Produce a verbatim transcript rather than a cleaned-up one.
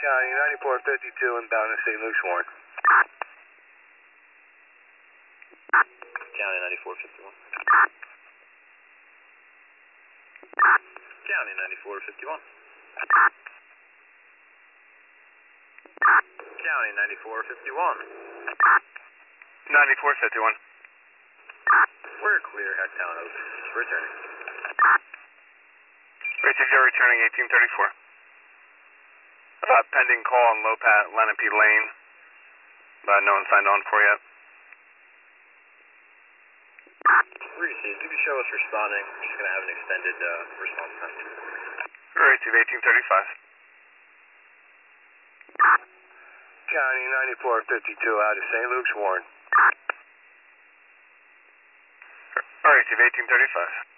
County ninety-four fifty-two inbound to Saint Luke's Warren. County ninety-four fifty-one. County ninety-four fifty-one. County ninety-four fifty-one. ninety-four fifty-one. We're clear at Town Oaks. Returning. Received, you're returning eighteen thirty-four. Uh, pending call on Lopat, Lenape Lane. Uh, no one signed on for yet. Received. If you show us responding, we're just going to have an extended uh, response time. Received, eighteen thirty-five. County ninety-four fifty-two out of Saint Luke's Warren. Received, eighteen thirty-five.